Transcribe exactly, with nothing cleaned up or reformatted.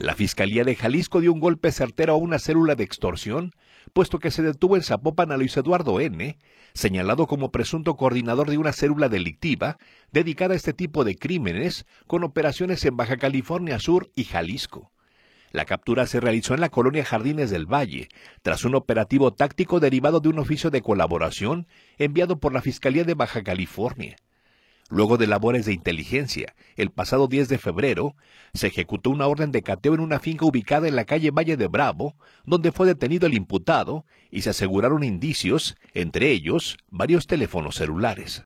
La Fiscalía de Jalisco dio un golpe certero a una célula de extorsión, puesto que se detuvo en Zapopan a Luis Eduardo N., señalado como presunto coordinador de una célula delictiva dedicada a este tipo de crímenes, con operaciones en Baja California Sur y Jalisco. La captura se realizó en la colonia Jardines del Valle, tras un operativo táctico derivado de un oficio de colaboración enviado por la Fiscalía de Baja California. Luego de labores de inteligencia, el pasado diez de febrero, se ejecutó una orden de cateo en una finca ubicada en la calle Valle de Bravo, donde fue detenido el imputado y se aseguraron indicios, entre ellos varios teléfonos celulares.